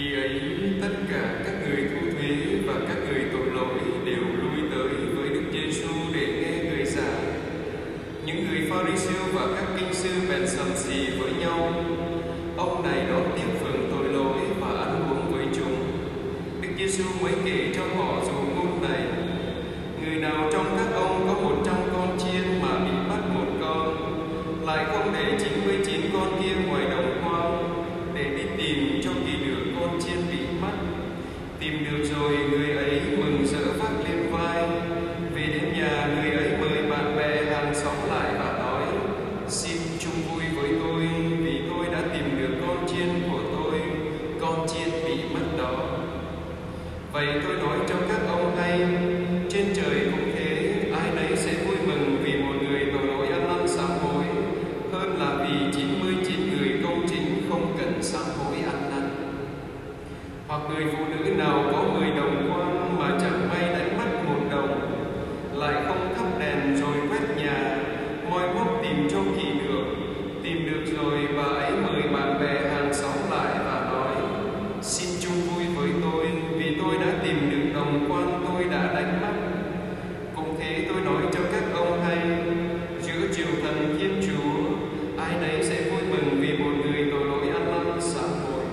Khi ấy tất cả các người thu thuế và các người tội lỗi đều lui tới với Đức Giêsu để nghe người giảng. Những người Pha-ri-siêu và các kinh sư bèn sầm xì với nhau. Ông này đón tiếp phường tội lỗi và ăn uống với chúng. Đức Giêsu mới kể cho họ dụ ngôn này: người nào trong các ông có 100 con chiên mà bị mất một con, lại không để 99 con kia ngoài đồng hoang để đi tìm cho kỳ được con chiên bị mất. Tìm được rồi, người ấy mừng rỡ vác lên vai. Về đến nhà, người ấy mời bạn bè hàng xóm lại và nói: xin chung vui với tôi vì tôi đã tìm được con chiên của tôi, con chiên bị mất đó. Vậy tôi nói cho các ông hay, trên trời cũng thế, ai nấy sẽ vui mừng vì một người tội lỗi ăn năn sám hối, hơn là vì 99 người công chính không cần sám hối ăn năn. Hoặc người phụ nữ nào có 10 đồng quan mà chẳng may đánh mất 1 đồng, lại không thắp đèn rồi quét nhà, moi móc tìm cho kỳ được. Tìm được rồi, bà ấy mời bạn bè hàng xóm lại và nói: xin chung vui với tôi vì tôi đã tìm được đồng quan tôi đã đánh mất. Cũng thế tôi nói cho các ông hay, giữa triều thần Thiên Chúa, ai nấy sẽ vui mừng vì một người tội lỗi ăn năn sám hối.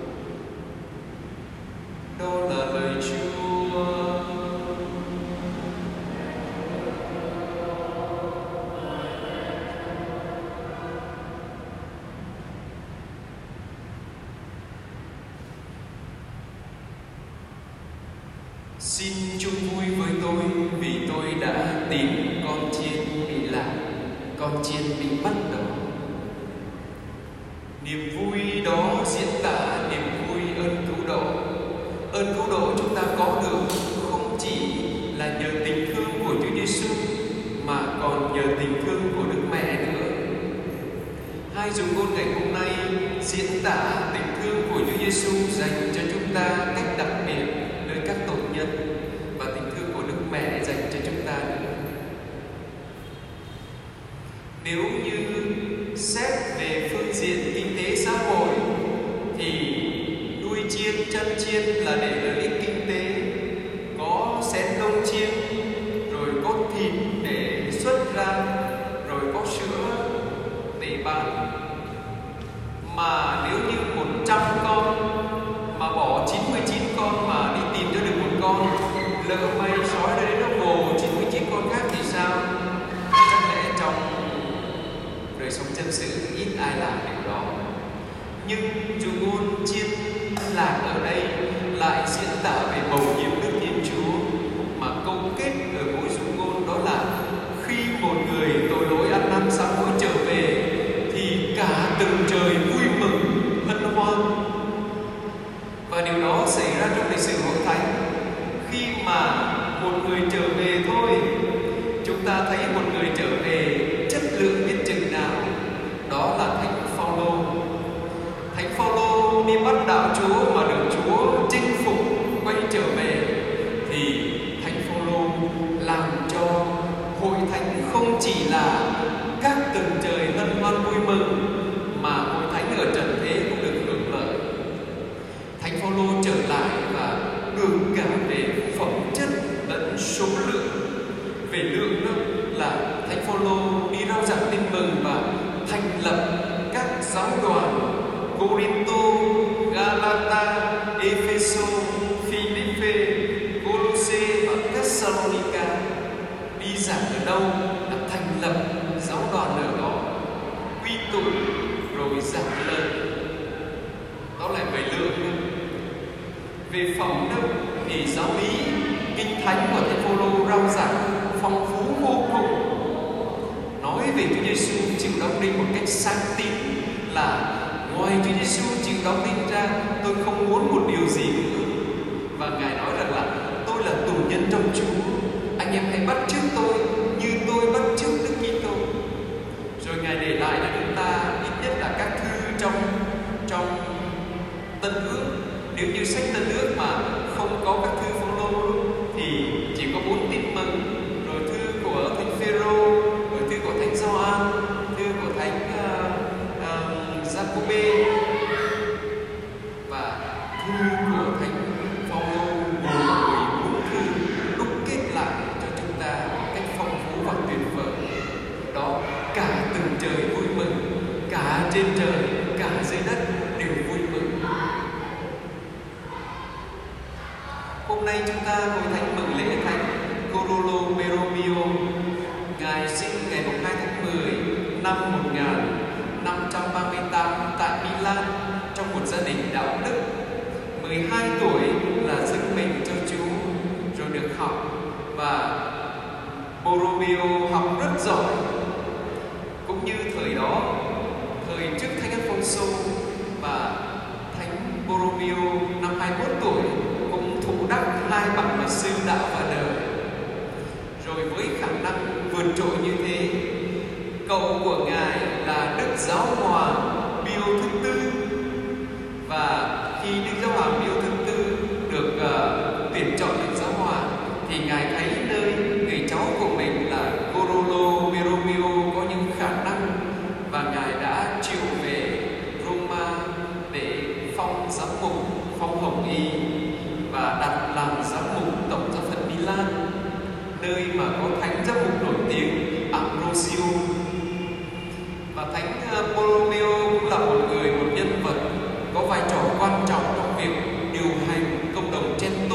Đó là lời Chúa. Xin chung vui với tôi vì tôi đã tìm con chiên bị lạc, con chiên bị mất đó. Niềm vui đó diễn tả niềm vui ơn cứu độ. Ơn cứu độ chúng ta có được không chỉ là nhờ tình thương của Chúa Giêsu mà còn nhờ tình thương của Đức Mẹ nữa. Hai dụ ngôn ngày hôm nay diễn tả tình thương của Chúa Giêsu dành cho chúng ta cách đặc biệt nơi các tội nhân, và tình thương của Đức Mẹ dành cho chúng ta nữa. Nếu như xét về phương diện kinh tế xã hội thì nuôi chiên, chăn chiên là để lợi ích kinh tế, có xén lông chiên, rồi có thịt để xuất ra, rồi có sữa để bán. Mà nếu như 100 con mà bỏ 99 con mà đi tìm cho được 1 con, lỡ may sói ra đến nó vồ 99 con khác thì sao? Chắc lẽ trong đời sống chân sự ít ai làm điều đó. Nhưng dụ ngôn chiên lạc ở đây lại diễn tả về bầu nhiệm Đức Thiên Chúa, mà câu kết ở mỗi dụ ngôn đó là khi một người tội lỗi ăn năn sám hối trở về thì cả từng trời vui mừng hân hoan. Và điều đó xảy ra trong lịch sử hội thánh. Khi mà một người trở về thôi, chúng ta thấy một người trở về chất lượng biết chừng nào. Đó là Thánh Phaolô. Thánh Phaolô đi bắt đạo Chúa mà được Chúa chinh phục quay trở về, thì Thánh Phaolô làm cho hội thánh không chỉ là các tầng trời hân hoan vui mừng, mà hội thánh ở trần thế cũng được hưởng lợi. Thánh Phaolô trở lại và được cả về phẩm chất lẫn số lượng. Về lượng đó là Thánh Phaolô đi rao giảng tin mừng và thành lập các giáo đoàn Cô-rinh-tô, Ga-la-ta, Ê-phê-sô, Phi-líp-phê, Cô-lô-xê và Thét-sa-lô-ni-ca. Đi giảng ở đâu là thành lập giáo đoàn ở đó, quy tụ rồi giảng lời. Đó là về lượng. Về phẩm đức thì giáo lý kinh thánh của Thánh Phaolô rao giảng phong phú vô cùng, nói về Chúa Giêsu chịu đóng đinh một cách sáng tín, là ngoài Chúa Giêsu chịu đóng đinh ra, tôi không muốn một điều gì nữa. Và Ngài nói rằng là tôi là tù nhân trong Chúa, anh em hãy bắt chước tôi như tôi bắt chước Đức Kitô. Rồi Ngài để lại cho chúng ta ít nhất là các thư trong Tân Ước. Nếu như sách Tân Ước mà không có các thư Phaolô thì chỉ có 4 tin mừng, rồi thư của Thánh Phêrô, rồi thư của Thánh Gioan, thư của Thánh Giacôbê và thư như của Thánh Phaolô, người bức thư đúc kết lại cho chúng ta cách phong phú và tuyệt vời. Đó, cả từng trời vui mừng, cả trên trời, cả dưới đất đều vui mừng. Hôm nay chúng ta hội thánh mừng lễ Thánh Corolo Beromeo. Ngài sinh ngày 2 tháng 10 năm 1538 tại Milan trong một gia đình đạo đức. 12 tuổi là dâng mình cho Chúa rồi được học, và Borromeo học rất giỏi. Cũng như thời đó, thời trước Thánh Alfonso, và Thánh Borromeo năm 21 tuổi cũng thụ đắc 2 bằng luật sư đạo và đời. Rồi với khả năng vượt trội như thế, cậu của Ngài là Đức Giáo Hoàng Pio thứ Tư, và khi Đức Giáo Hoàng Pio thứ Tư được tuyển chọn Đức Giáo Hoàng thì Ngài thấy nơi người cháu của mình là Corolo Beromeo có những khả năng, và Ngài đã chịu về Roma để phong giám mục, phong hồng y, và đặt làm giám mục tổng giáo phận Milan, nơi mà có thánh giám mục nổi tiếng Ambrosio. Và Thánh Borromeo cũng là một nhân vật có vai trò quan trọng trong việc điều hành cộng đồng Trento.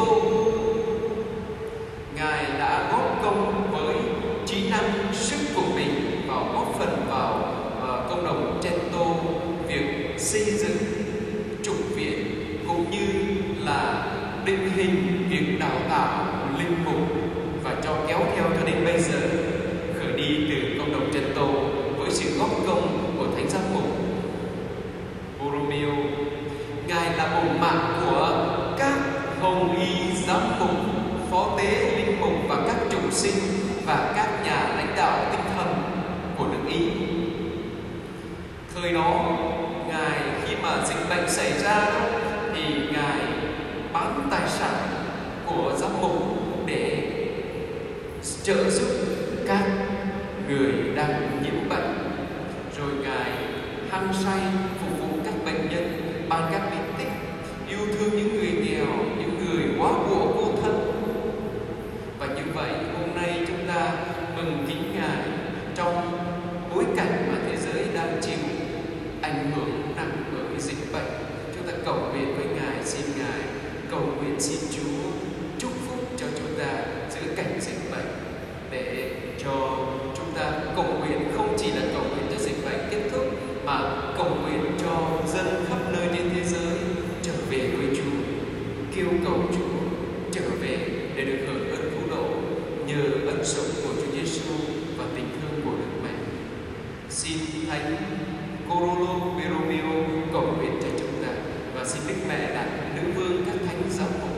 Ngài đã góp công với trí năng sức của mình vào góp phần vào cộng đồng Trento, việc xây dựng trục viện cũng như là định hình việc đào tạo linh mục, và cho kéo theo cho đến bây giờ, khởi đi từ cộng đồng Trento với sự góp công của Thánh Giám mục Borromeo. Ngài là bộ mạng của các hồng y giám mục, phó tế linh mục và các trùng sinh và các nhà lãnh đạo tinh thần của nước Ý. Thời đó, Ngài khi mà dịch bệnh xảy ra thì Ngài bán tài sản của giám mục để trợ giúp các người đang nhiễm bệnh. Rồi Ngài hăng say phục vụ các bệnh nhân, ban các bí tích, yêu thương những người nghèo, những người quá của vô thân. Và như vậy, hôm nay chúng ta mừng kính Ngài trong bối cảnh mà thế giới đang chịu ảnh hưởng nặng bởi dịch bệnh. Chúng ta cầu nguyện với Ngài, xin Ngài cầu nguyện xin Chúa chúc phúc cho chúng ta giữa cảnh dịch bệnh, để cho chúng ta cầu nguyện không chỉ là cầu nguyện cho dịch bệnh kết thúc, mà cầu nguyện cho dân khắp nơi trên thế giới trở về với Chúa, kêu cầu Chúa trở về để được hưởng ơn cứu độ nhờ ân sủng của Chúa Giêsu và tình thương của Đức Mẹ. Xin Thánh Corolo Beromeo cầu nguyện cho chúng ta, và xin Đức Mẹ đặt nữ vương các thánh giám mục